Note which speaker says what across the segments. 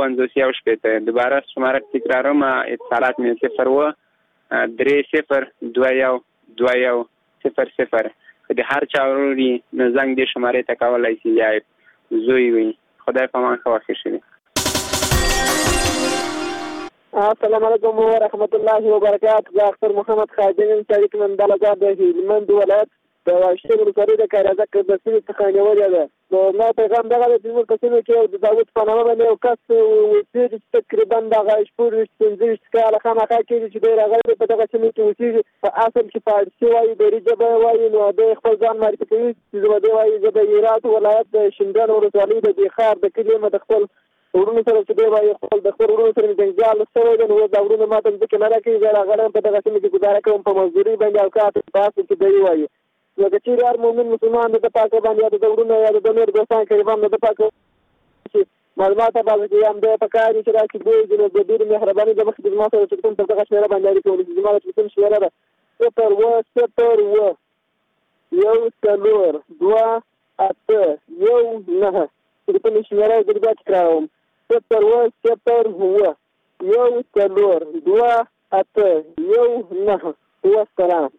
Speaker 1: 50 شپېته. دوباره شماره تکراروم، اتصالات مې 0 که د هر چا ورور وي نو زنګ دې شمارې ته کولی شي یا زوی وي. خدای په امان ښه وخت شي.
Speaker 2: السلام علیکم ورحمت الله وبرکاته. زه اختر محمد خادم یم چې اړیکې منډل آزاد د هلمند ولایت د واشتې ولسوالۍ د کاریزک د سیمې څخه نیولې ده. نو ما پیغام دغه دی چې زموږ په سیمه کې د داود په نامه باندې یو کس اوسېږي چې تقریبا دغه 25 کاله خامخا کېږي چې دی راغلی په دغه سیمه کې اوسېږي. په اصل کې فارسي وایي، دري ژبه یې وایي. نو دی خپل ځان معرفي کوي چې زه به دی وایي زه د هرات ولایت د شینډنډ ولسوالۍ د دې ښار د کلي یم. د خپل ورونو سره چې دی وایي خپل د خپل ورونو سره مې جنجال شوی دی. نو دا ورونه ما ته ځمکې نه راکوي. زه راغلی یم په دغه سیمه کې ګزاره کوم په مزدورۍ باندې او کار په اصل کې دی وایي. نو که چېرې هر مؤمن مسلمان د پاکه باندې یا د ورونو یا د نور دوستان قریبان د پاکه چې معلومات باندې چې هم د پکار چې راکې دی نو د ډېر مهرباني د مخکې زما سره چې کوم په دغه شمیره باندې اړیکه ونیسي. زما د ټلیفون شمیره ده 0101282 ټلیفون شمیره یې بیا تکراروم 0101282 والسلام.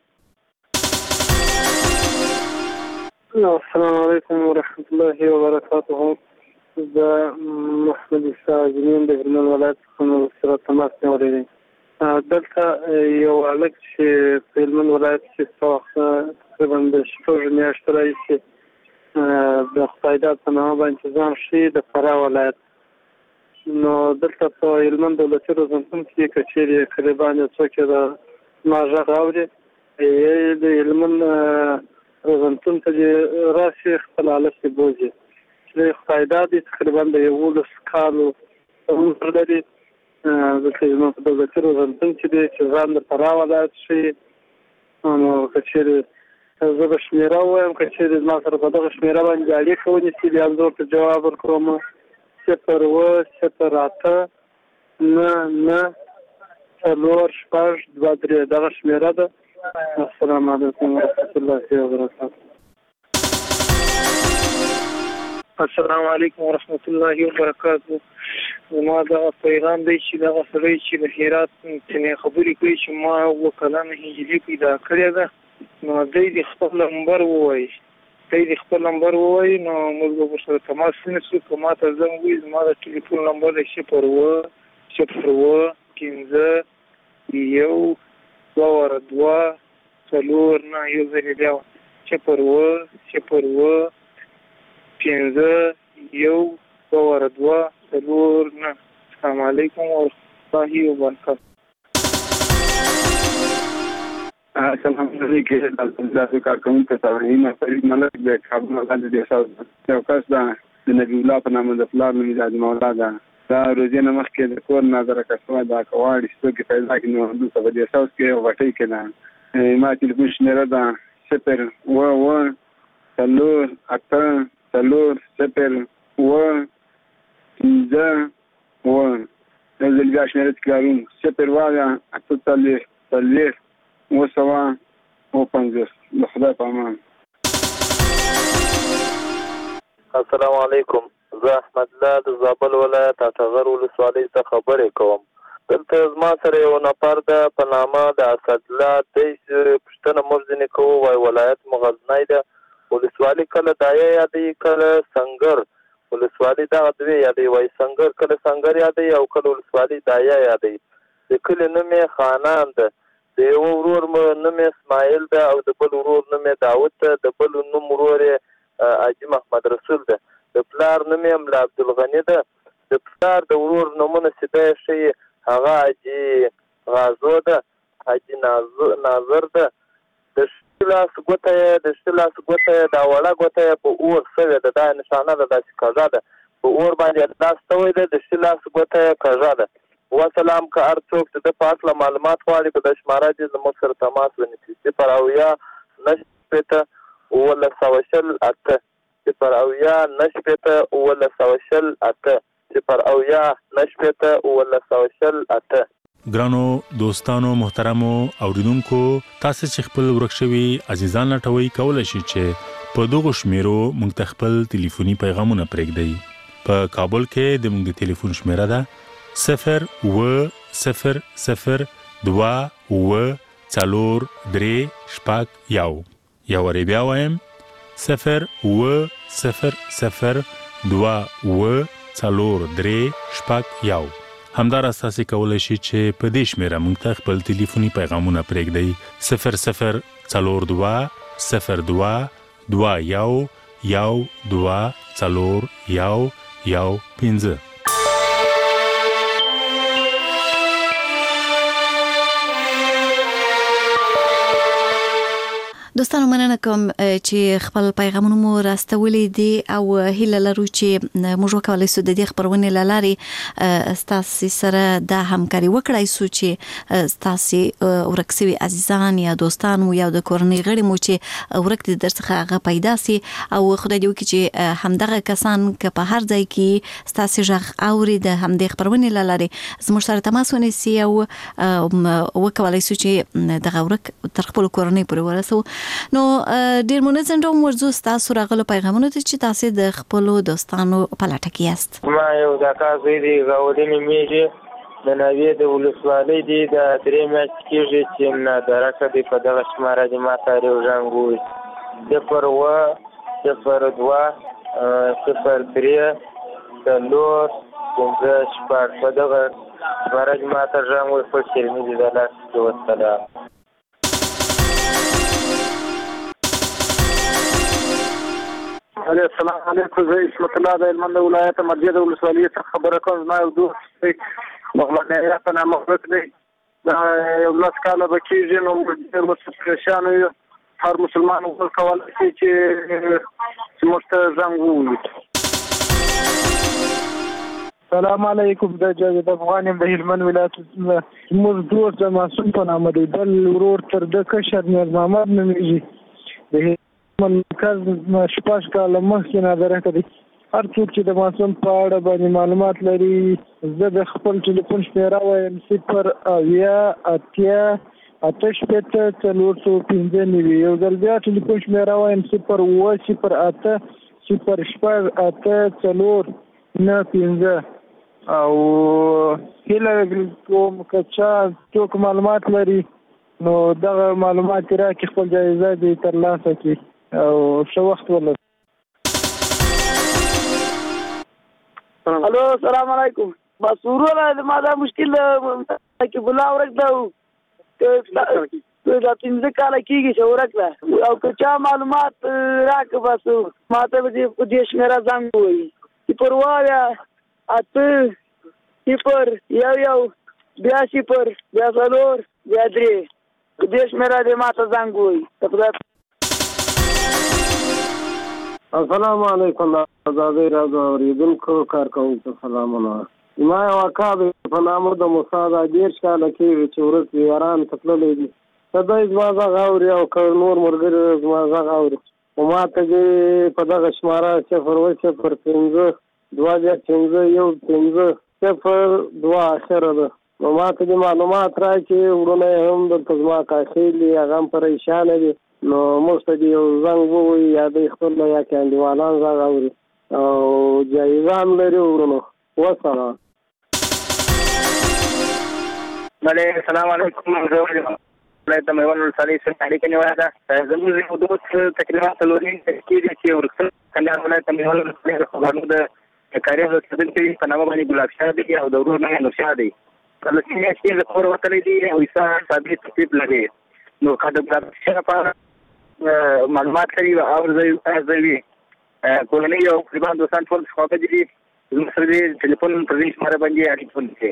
Speaker 3: السلام علیکم ورحمت الله وبرکاته. زه محمد عیسی اجمین د هلمند ولایت څخه سره تماس نیولی دی. دلته یو هلک چې په هلمند ولایت کې څه وخت تقریبا د 6 میاشتو راهیسې د خدایداد په نامه باندې ځان ښیي د فراه ولایت. نو دلته په هلمند دولتي روزنتون کې که چېرې قریبا څوک یې د ما غږ اوري د هلمند روزنتون ته دې راشي خپل حالت یې بوځي. چې خدایداد یې تقریبا د 11 کالو عمر لري. دلته زموږ په دولتي روزنتون کې دی چې ځان د فراه ولایت ښیي. نو که چېرې زه به شمېره ووایم، که چېرې زما سره په دغه شمېره باندې اړیکه ونیسي بیا زه ورته جواب ورکوم 020799462 دغه شمېره ده. السلام علیکم ورحمت الله وبرکاته.
Speaker 4: السلام علیکم ورحمت الله وبرکاته. زما دغه پیغام دی چې دغه سړی چې د هرات څخه خبرې کوي چې ما اووه کلنه هجري پیدا کړې ده. نو دی د خپل نمبر ووایي نو موږ به ورسره تماس ونیسو. که ما ته زنګ ووایي زما د ټلیفون نمبر دی 0101202. السلام علیکم ورحمت الله وبرکاته.
Speaker 1: السلام علیکم. تاسو کارکونکو ته ورینه فرید ملک د کابل ولایت د شاو یو کس دا د نبی الله په نامه د فلار نوم د مولا دا روزینه مخکې د کور نظر کښوا دا کواړي چې کې پیدا کړي. نو د څه د شاو کې وټی کې دا ما ټلیفون شمیره ده 01103 نزل بیا شمیره تکراروم 01850 وسوا د خدای په امان.
Speaker 5: السلام علیکم. زه احمد الله د زابل ولایت اټغر ولسوالۍ څخه خبرې کوم. دلته زما سره یو نفر ده په نامه د اسدالله دی پوښتنه موږ ځینې کوو وایي ولایت مو غزنی ده. ولسوالي کله دایه یادوي کله سنګر. ولسوالي دغه دوې یادوي وایي سنګر کله سنګر یادوي او کله ولسوالي دایه یادوي. د کلي نوم یې خانان ده. د یو ورور نوم یې اسماعیل ده او د بل ورور نوم یې داود ده. د بل نوم ورور یې حاجي محمد رسول ده. د پلار نوم یې ملا عبدالغني ده. د پلار د ورور نومونه چې دی ښیي هغه حاجي غازو ده، حاجي ناظر ده. د شته لاس ګوته یې دا وړه ګوته یې په اور سوې ده. دا نشانه ده داسې کږه ده. په اور باندې لاس سوی ده. د شته لاس ګوته یې کږه ده. وسلام که هر څوک چې د په هکله معلومات غواړي په د شماره دې زموږ سره تماس ونیسي 080192018
Speaker 6: ګرانو دوستانو محترمو اوریدونکو تاسو چې خپل ورکشوي عزیزان لټوي کولای شي چې په دغه شمیرو مونږ خپل ټلیفوني پیغامونه پرېږدئ. په کابل کې د موږ د ټلیفون شمیره ده 0200243 یو وری بیا وایم 0200243 همدارس تاسو کولای شئ چې په دې شمیره موږ ته خپل ټلیفوني پیغامونه پرېږدئ 0022221
Speaker 7: دوستانو مننه کوم چې خپل پیغامونه مو راستولې دي او هیله لرو چې موږ وکولای شو د دې خبرونې لارې تاسو سره د همکاري وکړای شو چې تاسو ورکسوي عزیزان یا دوستان مو یا د کورنۍ غړي مو چې ورک دي درڅخه هغه پیدا سي او خدای دې وکړي چې همدغه کسان که په هر ځای کې تاسو ژغ اوري د همدې خبرونې لارې زموږ سره تماس ونیسي او وکولای شو چې دغه ورک تر خپل کورنۍ پورې ورسو. نو ډیر منظم ډول ورزو تاسو راغلو پیغامونه چې تاسو د خپل دوستانو په لټه کې یاست.
Speaker 8: ما یو د کازې دی غوډینې میږي د نوې د ولسوالۍ دی د درې میاشت کېږي چې نه درکه دی په دغه شماره دی ما ته یو ژانګوي 0-2-0-3 په دغه شماره دی ما ته ژانګوي په شرمي دی د لاس کې وسلام.
Speaker 3: السلام علیکم. زه اسمت الله د هلمند ولایت مرجع د ولسوالۍ څخه خبره کوم. زما یو دوست مغلقه په نامه ورک دی دا یو لاس کاله به کېږي نو موږ پریشانه یو هر مسلمان وکولای شي چې موږ ته زنګ ووهي. السلام علیکم. د جاوید افغان د هلمند ولایت زموږ دوست د معصوم په نامه دی بل ورور تر د کشر نیاز محمد نومیږي د مرکز شپږ کاله مخکې نظر کړی. هر څوک چې د معصوم په اړه باندې معلومات لري زه د خپل ټلیفون شمیره وایم 0-8-8-4-5 یو ځل بیا ټلیفون شمیره وایم 0-8-8-4-5 او هیله کوم که چا څوک معلومات لري نو دغه معلومات راکړي خپل جایزه دې ترلاسه کړي او ښه وخت ولري.
Speaker 2: الو السلام علیکم. بس وروره ما دا مشکل کې بلا ورکړو دا 15 کاله کېږي چې ورکړه او که چا معلومات راکړه بس ما ته به دې شمیره زنګ ووهي 0-8-1-1-0-3 دې شمیره دې ما ته زنګ ووهي.
Speaker 3: السلام علیکم. آزادۍ راځو اوریدونکو کارکوونکو سلامونه. ما یو اکا دی په نامه د موسی دا 10 کاله کېږي چې ورک دی ایران ته تللی دی. دی زما غږ اوري او که نور ملګري زما غږ اوري خو ما ته دې په دغه شماره 0-5-5-1-5-0-2 اخره ده نو ما ته دې معلومات راکړي وروڼه یې هم دلته زما کاخیل دي هغه هم پریشانه دي نو موږ ته دې یو زنګ ووایي یا دوی خپل یا کې انډیوالان غږ اوري او جایزه هم لري وروڼو. وسلام.
Speaker 9: السلام علیکم. د میوند ولسوالۍ څخه اړیکه نیولې ده. زموږ یو دوست تقریبا څلورنیم کېږي چې ورکسل کندهار ولایت د میوند ولسوالۍ د خبرونو د کاریز اوسېدونکی په نامه باندې ګلاب شاه دی او د ورور نوم یې نورشاه دی. کله چې میاشتې له کوره وتلی دی او عیسی ثابت تکلیف لري نو که د ګلاب شاه لپاره معلومات لري او ارزوي کورنۍ او قریبان دوستان ټول خوابدي دي زموږ سره دې ټلیفون پر دې شماره باندې اړیکه ونیسئ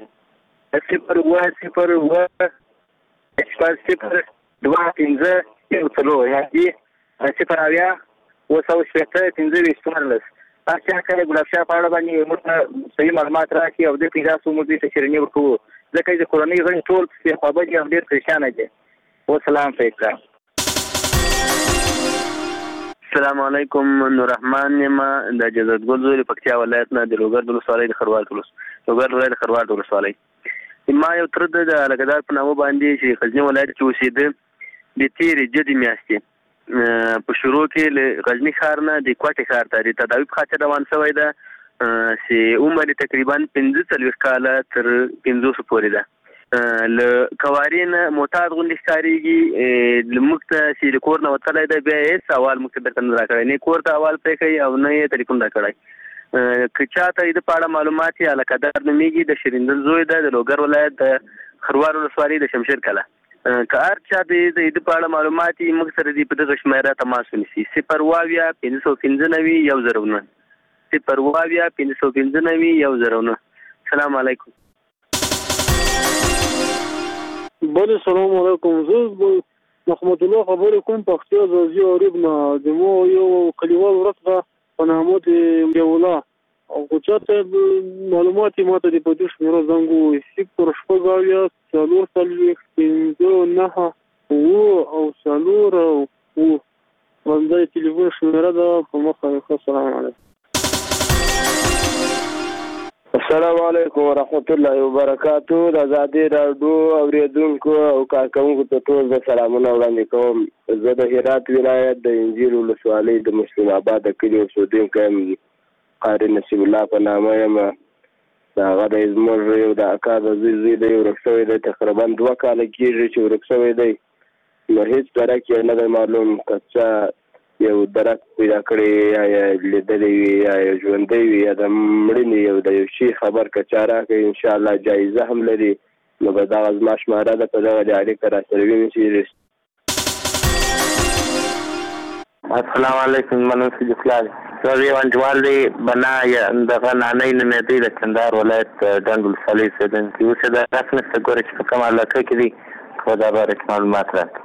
Speaker 9: 0-8-0-5-0-5-15 هر چا که ګلاب شاه په اړه باندې موږ ته صحیح معلومات راکړي او دې پیدا سو موږ دې ته شیریني ورکوو ځکه چې کورنۍ غړي ټول پسې خوابدي او ډېر پریشانه دي. وسلام فیکرا.
Speaker 10: السلام علیکم. نور رحمان یم د جزت ګل زوی پکتیا ولایت نه د لوګر ولسوالۍ د خروار ولسوالۍ. ما یو تر د لګدار په نامه باندې چې غزنی ولایت کې اوسېده د تیرې جدي میاشتې په شروع کې له غزنی ښار نه د کوټې ښار ته د تداوی په خاطر روان شوی ده چې عمر تقریبا 45 کال تر 500 پورې ده. له کوارین معتاد غونډې ښکارېږي موږ ته چې کور نه وتلی دی بیا هېڅ احوال موږ ته درته نه راکړی نه کور ته احوال پرې کوي او نه یې ټلیفون راکړی. که چا ته د په اړه معلومات یې القدر نومیږي د شیریندل زوی ده د لوګر ولایت د خروار ولسوالۍ د شمشیر کله. که هر چا د په اړه معلومات یې موږ سره دې په دغه شمېره تماس ونیسي 0 515 السلام علیکم.
Speaker 3: بله سلام علیکم. زه محمد الله خبرې کوم پښتو زازي اورب نه د مو یو کلیوال ورته په نامه د یولا او کوچاته معلومات ماته د پدې شمیره زنګو سیکتور شپږاویا څلور څلوېښت پنځه نهه او څلور او باندې ټلیفون شمیره ده په مخه. السلام علیکم.
Speaker 11: السلام علیکم ورحمت الله وبرکاتو. د ازادي راډیو اوریدونکو او کارکونکو ته ټول د سلامونه وړاندې کوم. زه د هرات ولایت د انجیل ولسوالۍ د مسلم آباد د کلي اوسېدونکی یم. قاري نصیب الله په نامه یم. د هغه د زموږ یو د اکا د زوی دی ورک شوی دی تقریبا 2 کاله کېږي چې ورک شوی دی. نو هېڅ درک یې نه دی معلوم که څه یو درک پیدا کړی یا لیدلی وي یا ژوندی وي یا د مړینې یو د یو شي خبر که چا راکړي انشاءالله جایزه هم لري. نو به دغه زما شماره ده په دغه د اړیکه راسره ونیسي.
Speaker 8: السلام علیکم. منم سید فلال زه یو انډیوال دی بنا دغه نانۍ نومېدی د کندهار ولایت ډنډ ولسوالۍ اوسېدونکی اوس یې د رسم نشته ګوره چې په کومه علاقه کې دي خو دا باره کې معلومات راکړه.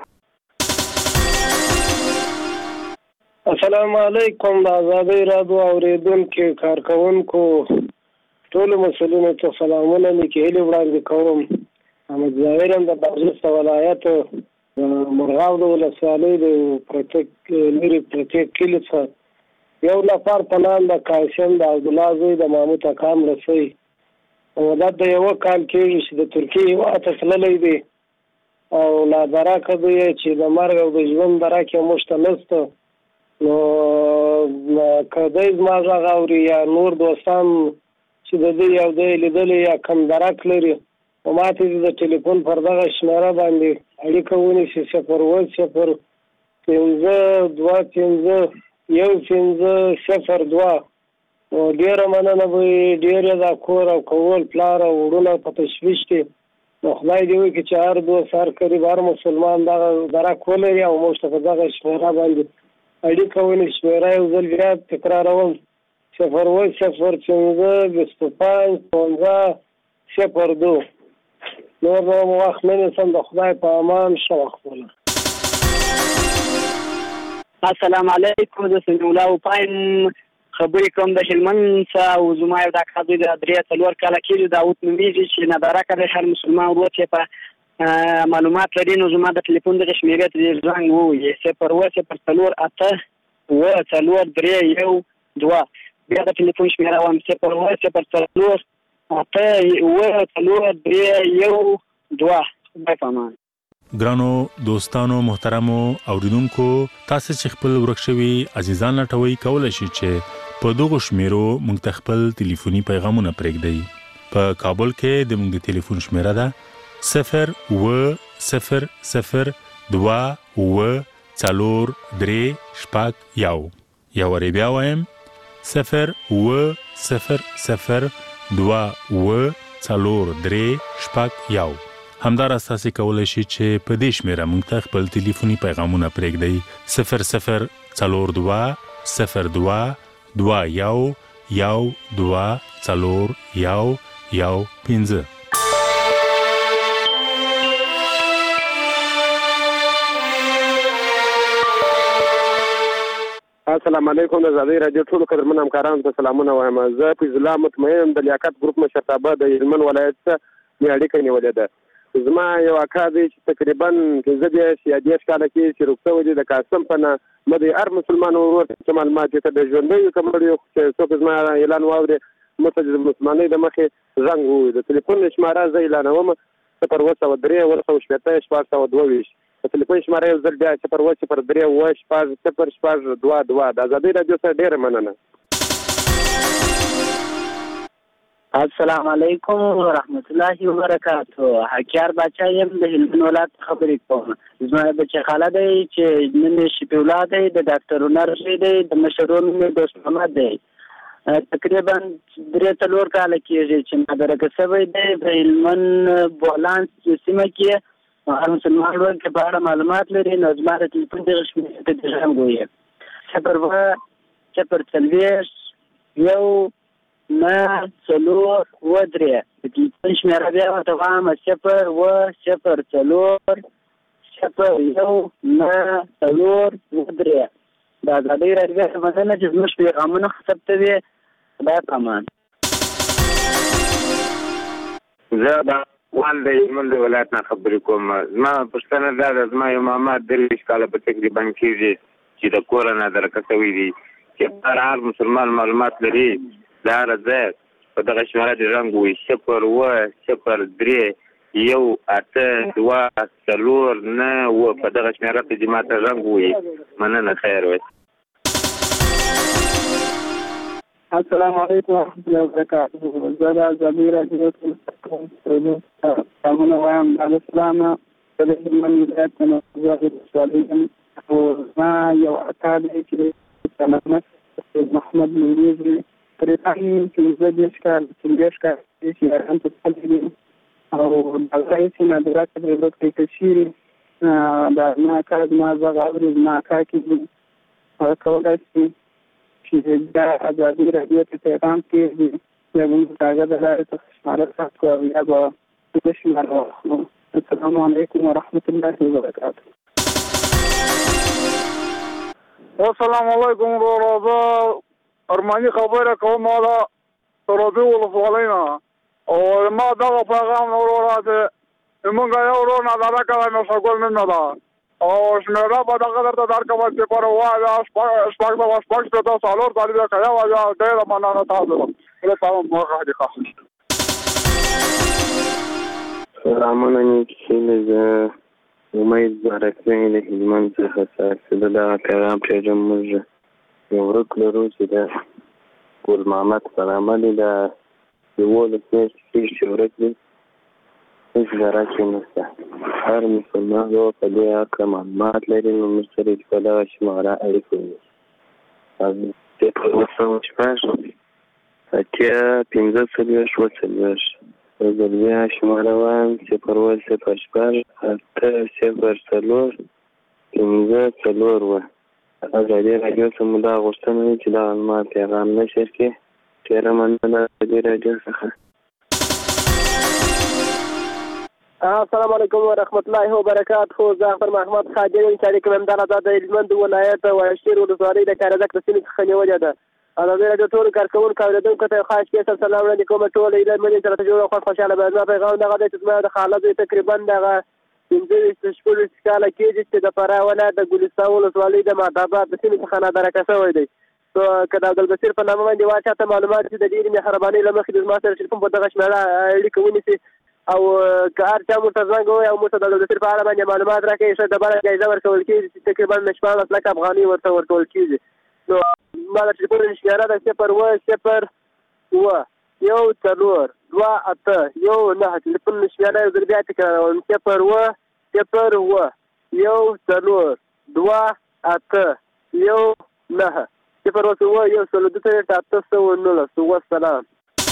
Speaker 12: السلام علیکم. د ازادي راډیو اوریدونکو کارکونکو ټولو مسؤلینو ته سلامونه لیکي هیله وړاندې کوم. احمد ظاهر د بادغیس ولایت مرغاب د ولسوالۍ د پرتیک کلي څخه یو نفر په نام د قاسم د عبدالله زوی د محمود اکام رسۍ او دا د یو کال کېږي چې د ترکیې هېواد ته تللی دی او نادرکه دی چې د مرګ او د ژوند درک یې موږ ته نشته. نو که دی زما غږ اوري یا نور دوستان چې د دې یو دی لیدلی یا کم درک لري نو ما ته د ټلیفون پر دغه شمېره باندې اړیکه ونیسي 0 15 نو ډېره مننه به وي. ډېر د کور او کول پلار او وروڼه په تشویش دي. نو خدای دې وکړي چې هر دوست هر قریب هر مسلمان دغه درک ولري او موږ ته په دغه شمېره باندې اړیکه ونیسي. شمېره یو ځل بیا تکراروم 0 15 02 نور وخت نه نیسم. د خدای په امان ښه وخت ولرئ.
Speaker 9: السلام علیکم. زه سمیع الله وپایم خبرې کوم د هلمند څخه او زما یو د اکا زوی د 3-4 کاله کېږي داود نومېږي چې نادرکه دی هر مسلمان ورور چې په معلومات لري نو زما د ټلیفون دغه شمېرې ته دې زنګ ووهي 0 4 2 بیا د ټلیفون شمېره وایم 0 4 2 خدای په امان.
Speaker 6: ګرانو دوستانو محترمو اوریدونکو تاسو چې خپل ورک شوي عزیزان لټوي کولای شئ چې په دغه شمیرو موږ ته خپل ټلیفوني پیغامونه پرېږدئ. په کابل کې د موږ د ټلیفون شمیره ده 0 یا ور بیا وایم 0 همدار اساسي کولای شي چې په دې شمیره موږ ته خپل ټلیفوني پیغامونه پرېږدئ 00222
Speaker 13: السلام علیکم. د ازادي راډیو ټولو قدرمن همکارانو ته سلامونه وایم. زه فیض الله مطمئن د لیاقت ګروپ مشرتابه د هلمند ولایت څخه مې اړیکه نیولې ده. زما یو اکا دی چې تقریبا 15 کاله کې چې روغ شوی دی د قاسم په نامه د هر مسلمان ورور څه معلومات یې ته د ژوندیو که مړیو چې څوک زما اعلان واوري مته د مسلمانۍ د مخې زنګ ووهي. د ټلیفون شماره زه اعلانوم 0 د ټلیفون شماره یو ځل بیا 0 4 3 د ازادي راډیو سره ډېره مننه.
Speaker 14: السلام علیکم ورحمت الله وبرکاته. حکیار باچا یم د هلمند ولایت خبرې کوم. زما بچی خاله دی چې نن شفیع الله دی د ډاکټر هنر دی د مشرو نوم دوست محمد دی. تقریبا 3-4 کاله کېږي چې مدرکه شوی دی په هلمند بولانس سیمه کې هر مسلمان ورور کې په اړه معلومات لري. نو زما د ټلیفون دغه شمېرې ته د ژوند ګویې 0 نه 4 و 3 د ټلیفون شمېره بیا ورته وایم 0 و 0 4 0 1 نه 4 و 3. د ازادۍ راډیو خدمتونه چې زموږ پیغامونه ثبتوي خدای پامان.
Speaker 8: زه د والد هلمند ولایت نه خبرې کوم. زما پوښتنه دا ده، زما یو ماما 23 کاله په تقریبا کېږي چې د کوره نه درکه شوي دي چې هر مسلمان معلومات لري د هر ځای په دغه شمېره د رنګ وي 0 و 0 3 1 8 2 4 9 په دغه شمېره ته چې ماته رنګ وي. مننه، خیر وي.
Speaker 2: السلام علیکم ورحمۃ اللہ وبرکاتہ. زه د ازادۍ راډیو سلامونه وایم. د اسلام د هلمند ولایت نه ولسوالۍ یم او زما یو اکا دی چې محمد نومیږي. تقریبا 15 کال چې یاران ته تللی دي او دغه هېڅ نادره تجربه کوي شي. دا زما اکا زما غږ اوري، زما اکا کې هغه کولی شي چې دا ازادي راډیو ته پیغام کېږدي یا موږ د هغه د لارې څخه شماره ثبت کړو یا به د شماره واخلو. السلام علیکم ورحمت الله وبرکاتہ.
Speaker 15: السلام علیکم ورحمة الله. ارماني خبره کوم دا ترابي ولسوالۍ نه او ما دغه پیغام وروره ده موږ یو ورور نه دغه کوي نو شګول نه ده او شمېره په دغه درته درکوه چې پر وایه شپږ شپېته څلور کالي کوي وایه ډېره مننه تاسو ته تمام موقع دي خاص.
Speaker 8: سلامونه نیکې زه امید بارکزی د هلمند څخه ساسي د دغه پیغام پرېږدم. موږ یو ورک لرو چې د ګل محمد په نامه دی. د 11 میاشتې کېږي چې ورک دی، هېڅ ذره کې نشته. هر مسلمان یو په دې هکله معلومات لري نو موږ سره چې په دغه شماره اړیکه ونیسي. 0 زه بیا شماره وایم 0 0 8 0 4 5 4 ازادي راډیو څخه مو دا غوښتنه وي چې دا ما پیغام نشر کړي. ډېره مننه د ازادي راډیو څخه.
Speaker 2: السلام علیکم ورحمت الله وبرکاتہ. زه اختر محمد خاجر یم چې اړیکه مې همدغه د هلمند ولایت واشیر ولسوالۍ د کارزک د سیمې څخه نیولې ده. ازادي راډیو ټولو کارکوونکو اورېدونکو ته خاص کیسه سلام وړاندې کوم. ټول هیله سره جوړه خوشحاله به. زما پیغام دغه دی چې زما د خاله زوی تقریبا دغه 15 کاله کېږي چې د فراه ولایت د ګلستان ولسوالۍ د مهداباد د سیمې څخه نادرکه شوی دی. نو که د عبدالبصیر په نامه باندې واچاته معلومات چې د ډېرې مهربانۍ له مخې د زما سره ټلیفون په دغه شمېره اړیکه ونیسي او که هر چا موږ ته زنګ ووایي او موږ ته د عبدالبصیر په اړه باندې معلومات راکوي ښه ډبره جایزه ورکول کېږي چې تقریبا 14 لکه افغانۍ ورته ورکول کېږي. نو ما د ټلیفون شمېره ده 0 و 0 و 1 4 2 8 1 9. ټلیفون شمېره یو ځل بیا تکراروم 0 و 0 و 1 4 2 8 1 9 0 و 1 4 2 8 والسلام.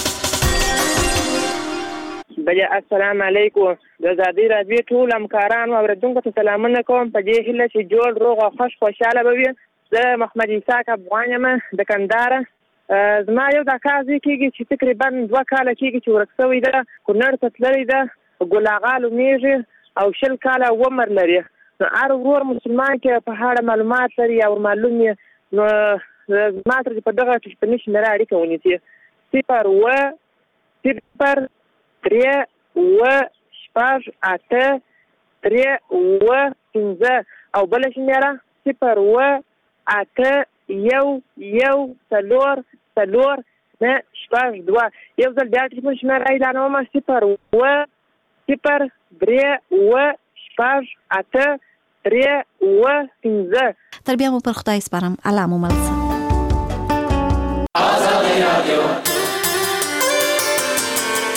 Speaker 16: بله السلام علیکم. د ازادۍ راډیو ټول همکارانو او اورېدونکو ته سلامونه کوم په دې هیله چې جوړ روغ او خوشحاله به وي. زه محمد اسحاق افغان یم د کندهار. زما یو د اکا زوی کېږي چې تقریبا 2 کاله کېږي چې ورک شوی ده. کونړ ته تللی ده، ګل اغا نومېږي او 20 کاله عمر لري. نو هر ورور مسلمان کې په هغه معلومات لري او معلوم یې نو زما سره په دغه ټلیفوني شمېره اړیکه ونیسي 0 و 0 3 و 6 8 3 و 5 او بله شمېره 0 و 8 1 1 4 4 نه 6 2. یو ځل بیا ټلیفون شمېره اعلانوم 0 و 0 3 و 6 8 3 و 5.
Speaker 7: تر بیا مو پر خدای سپارم. الله مو مل شه.
Speaker 17: ازادي رادیو